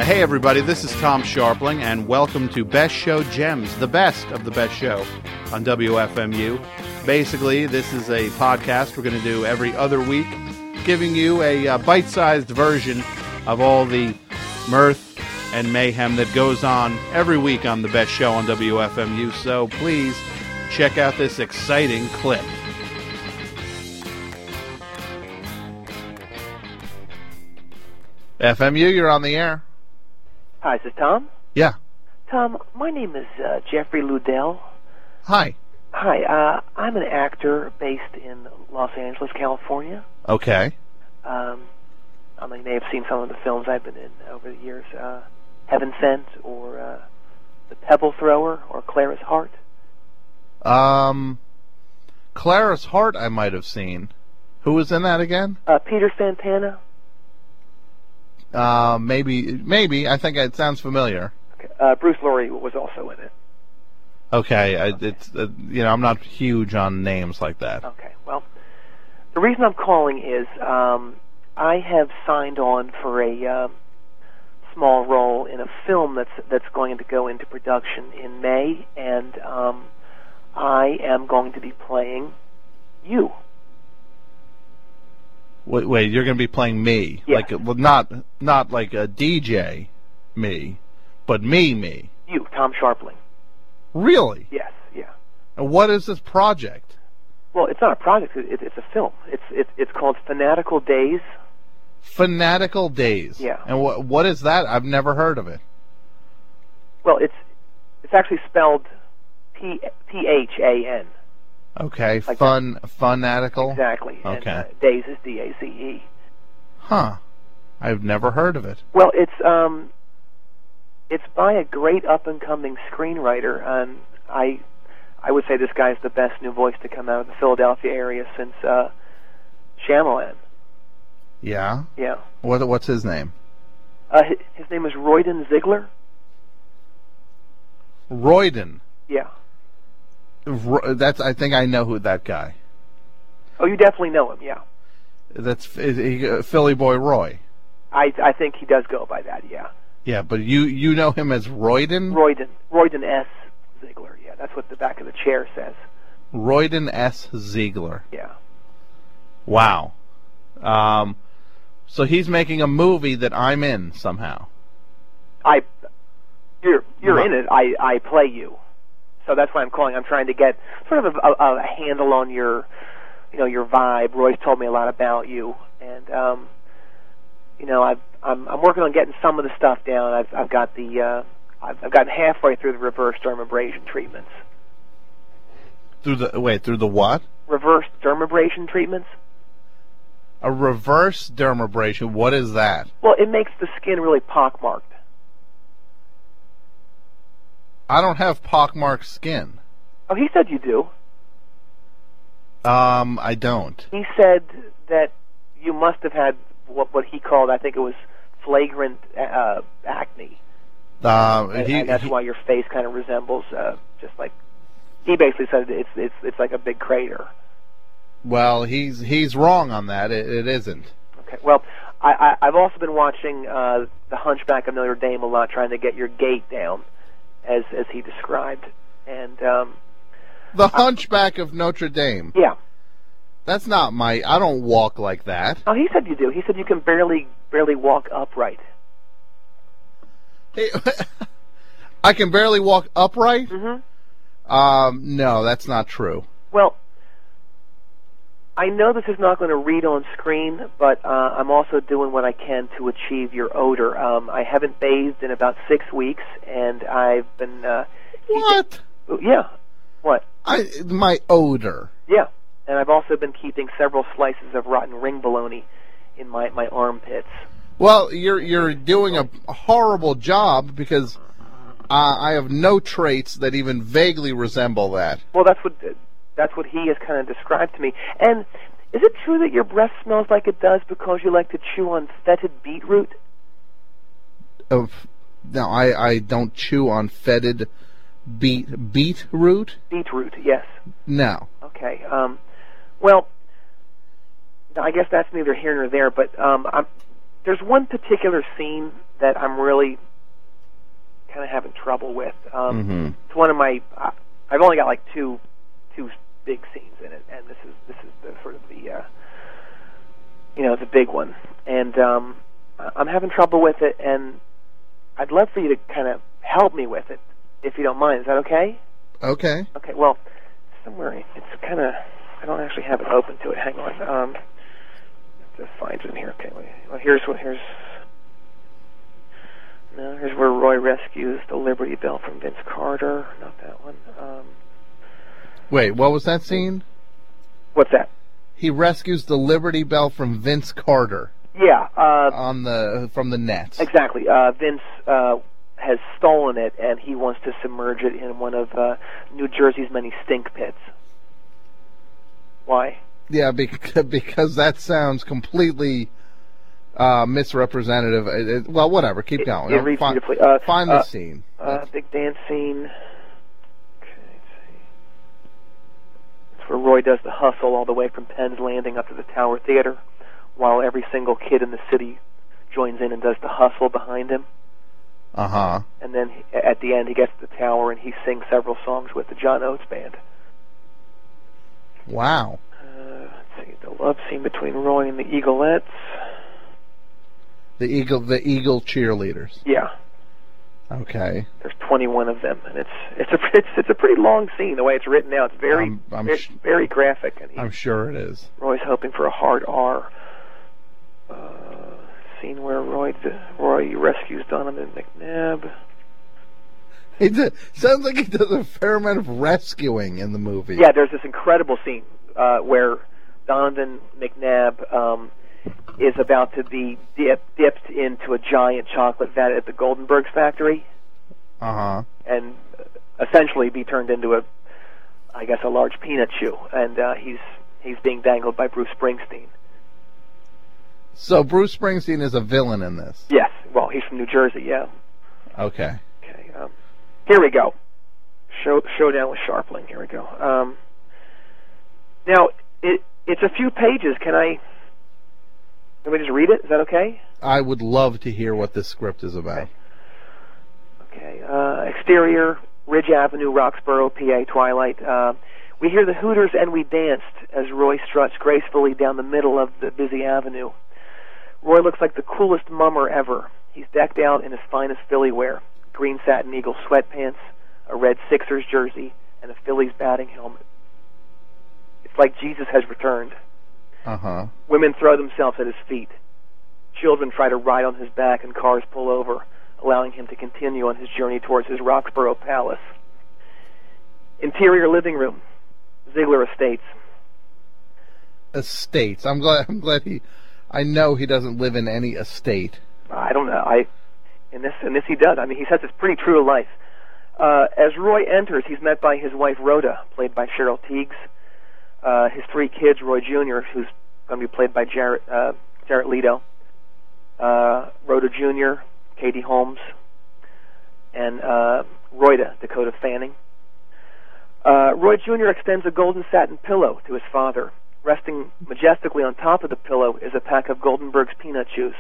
Hey everybody, this is Tom Sharpling, and welcome to Best Show Gems, the best of the best show on WFMU. Basically, this is a podcast we're going to do every other week, giving you a bite-sized version of all the mirth and mayhem that goes on every week on the best show on WFMU. So please check out this exciting clip. FMU, you're on the air. Hi, is this Tom? Yeah. Tom, my name is Jeffrey Ludell. Hi. Hi, I'm an actor based in Los Angeles, California. Okay. You may have seen some of the films I've been in over the years. Heaven Sent, or The Pebble Thrower, or Clara's Heart. Clara's Heart I might have seen. Who was in that again? Peter Santana. Maybe. I think it sounds familiar. Okay. Bruce Laurie was also in it. Okay, I'm not huge on names like that. Okay, well, the reason I'm calling is I have signed on for a small role in a film that's going to go into production in May, and I am going to be playing you. Wait, you're going to be playing me? Yes. Not like a DJ me, but me. You, Tom Sharpling. Really? Yes, yeah. And what is this project? Well, it's not a project. It's a film. It's called Fanatical Days. Fanatical Days. Yeah. And what is that? I've never heard of it. Well, it's actually spelled P-H-A-N. Okay, like fanatical. Exactly. Okay. And Days is D-A-Z-E. Huh. I've never heard of it. Well, it's by a great up-and-coming screenwriter, and I would say this guy's the best new voice to come out of the Philadelphia area since Shyamalan. Yeah? Yeah. What's his name? His name is Royden Ziegler. Royden. Yeah. I think I know who that guy. Oh, you definitely know him, yeah. That's Philly Boy Roy. I think he does go by that, yeah. Yeah, but you know him as Royden? Royden S. Ziegler, yeah. That's what the back of the chair says. Royden S. Ziegler. Yeah. Wow. So he's making a movie that I'm in somehow. You're in it. I play you. So that's why I'm calling. I'm trying to get sort of a handle on your vibe. Royce told me a lot about you, and I'm working on getting some of the stuff down. I've gotten halfway through the reverse dermabrasion treatments. Through the what? Reverse dermabrasion treatments. A reverse dermabrasion. What is that? Well, it makes the skin really pockmarked. I don't have pockmarked skin. Oh, he said you do. I don't. He said that you must have had what he called, I think it was flagrant acne. And that's why your face kind of resembles just like, he basically said it's like a big crater. Well, he's wrong on that. It isn't. Okay. Well, I've also been watching The Hunchback of Notre Dame a lot, trying to get your gait down, as he described, and The Hunchback of Notre Dame. Yeah. That's not I don't walk like that. Oh, he said you do. He said you can barely walk upright. Hey, I can barely walk upright? Mm-hmm. No, that's not true. Well, I know this is not going to read on screen, but I'm also doing what I can to achieve your odor. I haven't bathed in about 6 weeks, and I've been... What? Yeah. What? My odor. Yeah. And I've also been keeping several slices of rotten ring bologna in my armpits. Well, you're doing a horrible job, because I have no traits that even vaguely resemble that. Well, that's what he has kind of described to me. And is it true that your breath smells like it does because you like to chew on fetid beetroot? No, I don't chew on fetid beetroot. Beetroot, yes. No. Okay. Well, I guess that's neither here nor there. But there's one particular scene that I'm really kind of having trouble with. It's one of my. I've only got like two big scenes in it, and this is the sort of the the big one, and I'm having trouble with it, and I'd love for you to kind of help me with it, if you don't mind. Is that okay? Okay. Okay. Well, somewhere it's kind of. I don't actually have it open to it. Hang on. Just find it in here. Okay. Well, here's where Roy rescues the Liberty Bell from Vince Carter. Not that one. Wait, what was that scene? What's that? He rescues the Liberty Bell from Vince Carter. Yeah. From the nets. Exactly. Vince has stolen it, and he wants to submerge it in one of New Jersey's many stink pits. Why? Yeah, because that sounds completely misrepresentative. Well, whatever. Keep going. It reads beautifully. Find the scene. Big dance scene. Okay, let's see. It's where Roy does the hustle all the way from Penn's Landing up to the Tower Theater, while every single kid in the city joins in and does the hustle behind him. Uh-huh. And then at the end, he gets to the tower and he sings several songs with the John Oates Band. Wow. Let's see, the love scene between Roy and the Eaglettes. The Eagle cheerleaders. Yeah. Okay. There's 21 of them, and it's a pretty long scene. The way it's written out, it's very graphic. And I'm sure it is. Roy's hoping for a hard R. Scene where Roy rescues Donovan McNabb. Sounds like he does a fair amount of rescuing in the movie. Yeah, there's this incredible scene where Donovan McNabb is about to be dipped into a giant chocolate vat at the Goldenberg's factory. Uh-huh. And essentially be turned into a large peanut chew. And he's being dangled by Bruce Springsteen. So Bruce Springsteen is a villain in this? Yes. Well, he's from New Jersey, yeah. Okay. Okay. Here we go. Showdown with Sharpling. Here we go. Now, it's a few pages. Let me just read it? Is that okay? I would love to hear what this script is about. Okay. Exterior, Ridge Avenue, Roxborough, PA, twilight. We hear the Hooters and we danced as Roy struts gracefully down the middle of the busy avenue. Roy looks like the coolest mummer ever. He's decked out in his finest Philly wear, green satin Eagle sweatpants, a red Sixers jersey, and a Phillies batting helmet. It's like Jesus has returned. Uh-huh. Women throw themselves at his feet. Children try to ride on his back and cars pull over, allowing him to continue on his journey towards his Roxborough palace. Interior living room, Ziegler Estates. Estates. I'm glad I know he doesn't live in any estate. I don't know. In this he does. I mean, he says it's pretty true to life. As Roy enters, he's met by his wife Rhoda, played by Cheryl Tiegs. His three kids, Roy Jr., who's going to be played by Jarrett Leto, Rhoda Jr., Katie Holmes, and Rhoda, Dakota Fanning. Roy Jr. extends a golden satin pillow to his father. Resting majestically on top of the pillow is a pack of Goldenberg's peanut chews.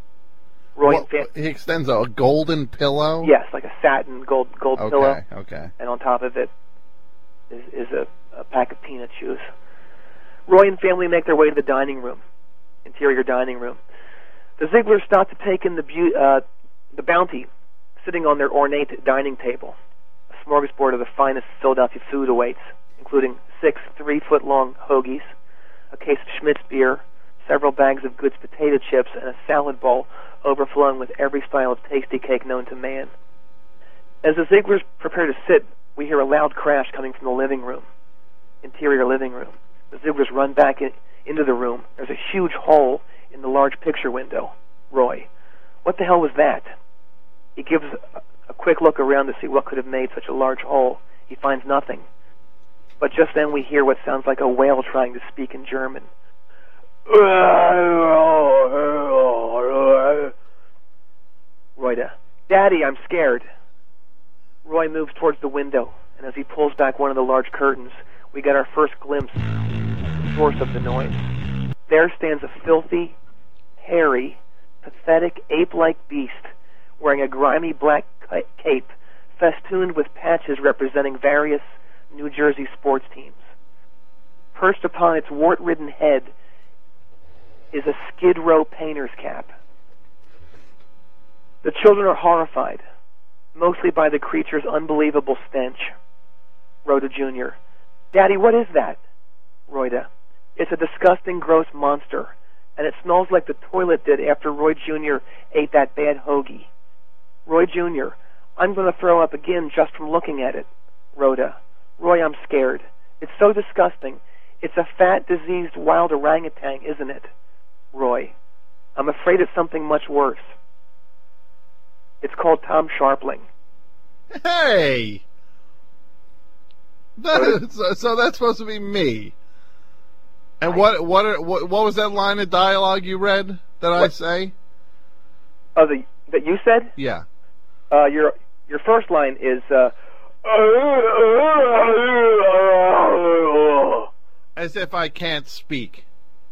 He extends a golden pillow? Yes, like a satin gold pillow. Okay. And on top of it is a pack of peanut chews. Roy and family make their way to the dining room, interior dining room. The Zieglers stop to take in the bounty sitting on their ornate dining table. A smorgasbord of the finest Philadelphia food awaits, including 6 3-foot-long hoagies, a case of Schmidt's beer, several bags of Good's potato chips, and a salad bowl overflowing with every style of tasty cake known to man. As the Zieglers prepare to sit, we hear a loud crash coming from the living room, interior living room. The Zieglers run back into the room. There's a huge hole in the large picture window. Roy, what the hell was that? He gives a quick look around to see what could have made such a large hole. He finds nothing. But just then we hear what sounds like a whale trying to speak in German. Roy, Daddy, I'm scared. Roy moves towards the window, and as he pulls back one of the large curtains, we get our first glimpse of the source of the noise. There stands a filthy, hairy, pathetic, ape-like beast wearing a grimy black cape festooned with patches representing various New Jersey sports teams. Perched upon its wart-ridden head is a Skid Row painter's cap. The children are horrified, mostly by the creature's unbelievable stench. Rhoda Jr. Daddy, what is that? Rhoda. It's a disgusting, gross monster, and it smells like the toilet did after Roy Jr. ate that bad hoagie. Roy Jr. I'm going to throw up again just from looking at it. Rhoda. Roy, I'm scared. It's so disgusting. It's a fat, diseased, wild orangutan, isn't it? Roy. I'm afraid it's something much worse. It's called Tom Sharpling. Hey! So that's supposed to be me. And what was that line of dialogue you read that I say? Oh, that you said? Yeah. Your first line is as if I can't speak.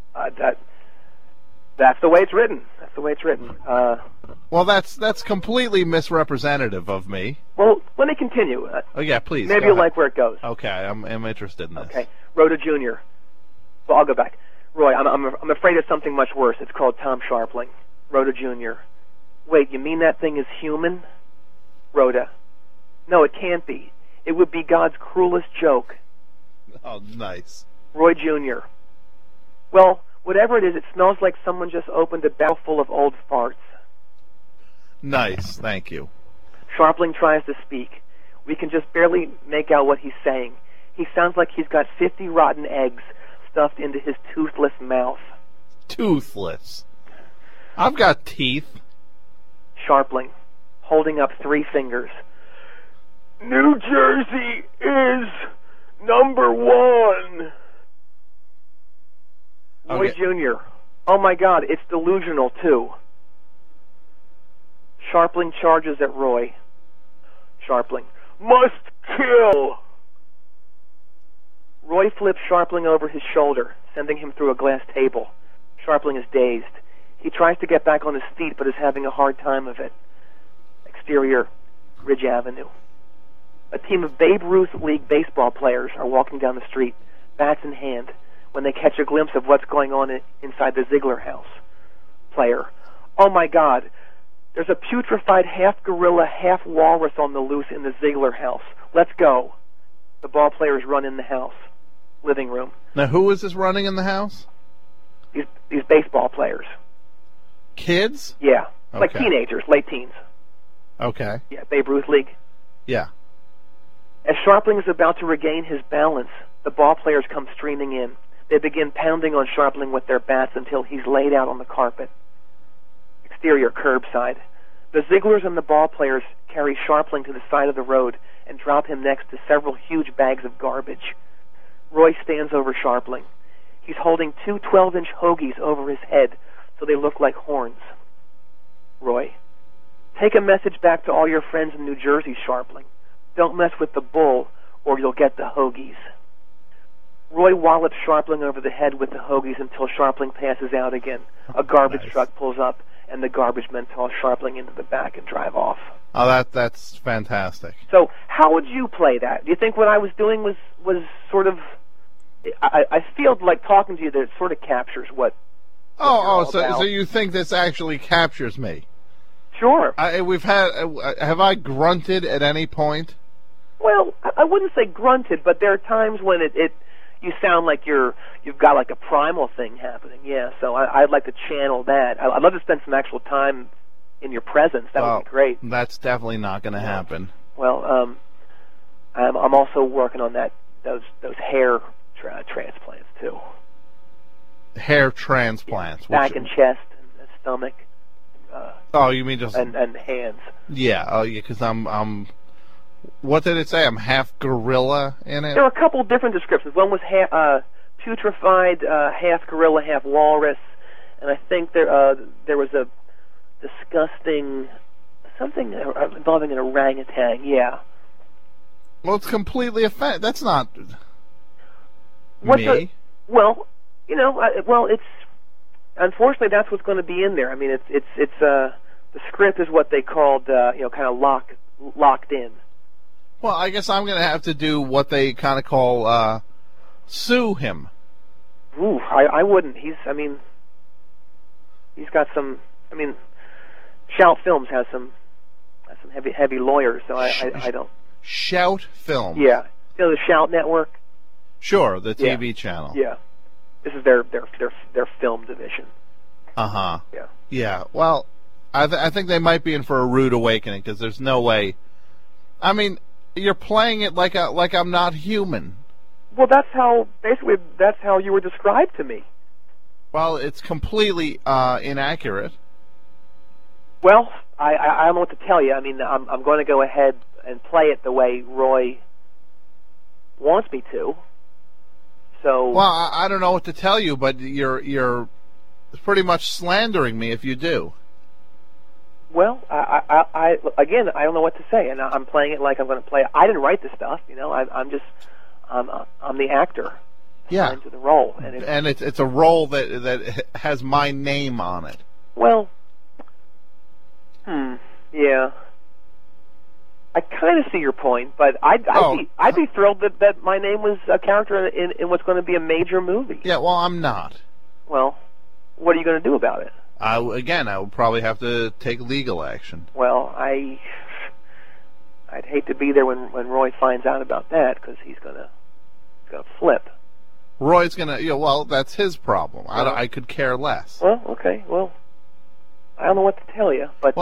That's the way it's written. That's the way it's written. Well, that's completely misrepresentative of me. Well, let me continue. Oh yeah, please. Maybe you'll like where it goes. Okay, I'm interested in this. Okay, Rhoda Jr. Well, I'll go back. Roy, I'm afraid it's something much worse. It's called Tom Sharpling. Rhoda Jr. Wait, you mean that thing is human? Rhoda. No, it can't be. It would be God's cruelest joke. Oh, nice. Roy Jr. Well, whatever it is, it smells like someone just opened a barrel full of old farts. Nice, thank you. Sharpling tries to speak. We can just barely make out what he's saying. He sounds like he's got 50 rotten eggs stuffed into his toothless mouth. Toothless? I've got teeth. Sharpling, holding up 3 fingers. New Jersey is #1. Roy Jr. Oh my God, it's delusional too. Sharpling charges at Roy. Sharpling, must kill. Roy flips Sharpling over his shoulder, sending him through a glass table. Sharpling is dazed. He tries to get back on his feet, but is having a hard time of it. Exterior, Ridge Avenue. A team of Babe Ruth League baseball players are walking down the street, bats in hand, when they catch a glimpse of what's going on inside the Ziegler house. Player, oh my God, there's a putrefied half-gorilla, half-walrus on the loose in the Ziegler house. Let's go. The ball players run in the house. Living room. Now, who is this running in the house? These baseball players. Kids? Yeah. Okay. Like teenagers, late teens. Okay. Yeah, Babe Ruth League. Yeah. As Sharpling is about to regain his balance, the ball players come streaming in. They begin pounding on Sharpling with their bats until he's laid out on the carpet. Exterior, curbside. The Zieglers and the ball players carry Sharpling to the side of the road and drop him next to several huge bags of garbage. Roy stands over Sharpling. He's holding 2 12-inch hoagies over his head so they look like horns. Roy, take a message back to all your friends in New Jersey, Sharpling. Don't mess with the bull or you'll get the hoagies. Roy wallops Sharpling over the head with the hoagies until Sharpling passes out again. A garbage truck pulls up and the garbage men toss Sharpling into the back and drive off. Oh, that's fantastic. So how would you play that? Do you think what I was doing was sort of... I feel like talking to you that it sort of captures what... So you think this actually captures me? Sure. Have I grunted at any point? Well, I wouldn't say grunted, but there are times when you sound like you've got like a primal thing happening. Yeah, so I'd like to channel that. I'd love to spend some actual time in your presence. That would be great. That's definitely not going to happen. Well, I'm also working on those hair transplants too. Hair transplants. Back and chest and stomach. You mean just and hands? Yeah. Oh, yeah. Because I'm. What did it say? I'm half gorilla in it. There are a couple different descriptions. One was putrefied, half gorilla, half walrus, and I think there was a disgusting something involving an orangutan. Yeah. Well, it's completely offensive. That's not me. Well, it's unfortunately, that's what's going to be in there. I mean, it's the script is what they called kind of locked in. Well, I guess I'm going to have to do what they kind of call sue him. Ooh, I wouldn't. He's got some. I mean, Shout Films has some heavy lawyers, so I don't. Shout Films. Yeah, the Shout Network. Sure, the TV channel. Yeah, this is their film division. Uh-huh. Yeah. Yeah. Well, I think they might be in for a rude awakening because there's no way. I mean, you're playing it like I'm not human. Well, that's how you were described to me. Well, it's completely inaccurate. Well, I don't know what to tell you. I mean, I'm going to go ahead and play it the way Roy wants me to. So. Well, I don't know what to tell you, but you're pretty much slandering me if you do. Well, I again, I don't know what to say, and I'm playing it like I'm going to play it. I didn't write this stuff, I'm the actor. Yeah. Into the role, and it's a role that has my name on it. Well, yeah. I kind of see your point, but I'd be thrilled that my name was a character in what's going to be a major movie. Yeah, well, I'm not. Well, what are you going to do about it? I would probably have to take legal action. Well, I'd hate to be there when Roy finds out about that, because he's gonna flip. Roy's gonna, well, that's his problem. I could care less. Well, okay, well, I don't know what to tell you, but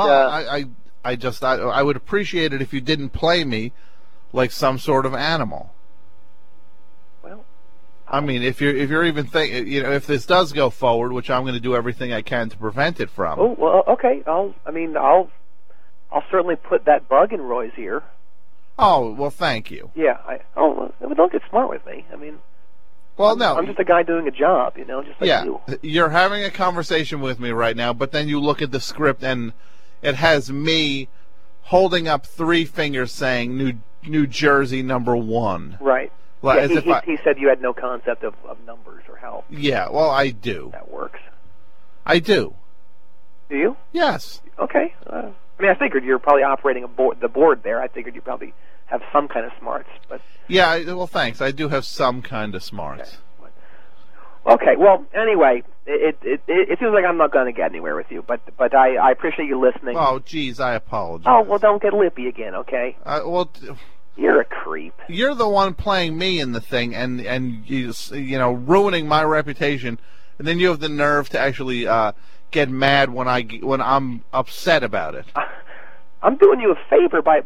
I would appreciate it if you didn't play me like some sort of animal. Well, I mean, if you're even thinking, if this does go forward, which I'm going to do everything I can to prevent it from. Oh, well, okay. I'll certainly put that bug in Roy's ear. Oh, well, thank you. Yeah. Don't get smart with me. I mean. Well, no. I'm just a guy doing a job, just like you. Yeah, you're having a conversation with me right now, but then you look at the script and it has me holding up 3 fingers saying New Jersey #1. Right. Like, yeah, he said you had no concept of numbers or how. Yeah, well, I do. That works. I do. Do you? Yes. Okay. I figured you're probably operating the board there. I figured you probably have some kind of smarts, but. Yeah, well, thanks. I do have some kind of smarts. Okay. Well, anyway, it seems like I'm not going to get anywhere with you, but I appreciate you listening. Oh, geez, I apologize. Oh, well, don't get lippy again, okay? You're a creep. You're the one playing me in the thing, and you ruining my reputation, and then you have the nerve to actually get mad when I'm upset about it. I'm doing you a favor by.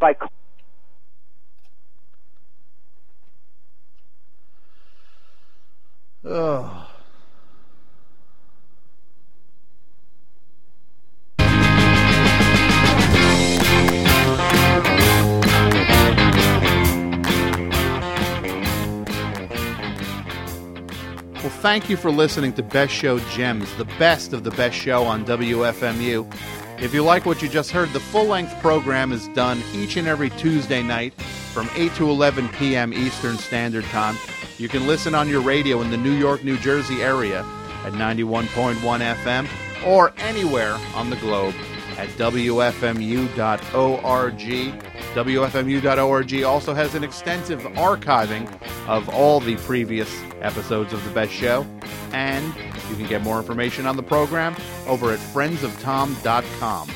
Ugh. Well, thank you for listening to Best Show Gems, the best of the best show on WFMU. If you like what you just heard, the full-length program is done each and every Tuesday night from 8 to 11 p.m. Eastern Standard Time. You can listen on your radio in the New York, New Jersey area at 91.1 FM or anywhere on the globe at WFMU.org. WFMU.org also has an extensive archiving of all the previous episodes of The Best Show, and you can get more information on the program over at friendsoftom.com.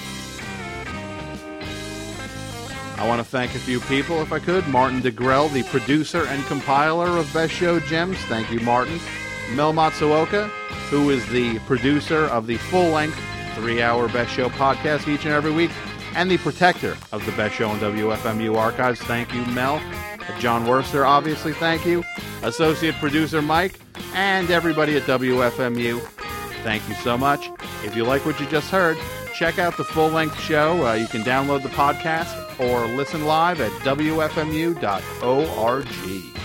I want to thank a few people, if I could. Martin DeGrell, the producer and compiler of Best Show Gems. Thank you, Martin. Mel Matsuoka, who is the producer of the full-length 3-hour Best Show podcast each and every week, and the protector of the Best Show on WFMU archives. Thank you, Mel. John Worster, obviously, thank you. Associate producer Mike, and everybody at WFMU, thank you so much. If you like what you just heard, check out the full-length show. You can download the podcast or listen live at WFMU.org.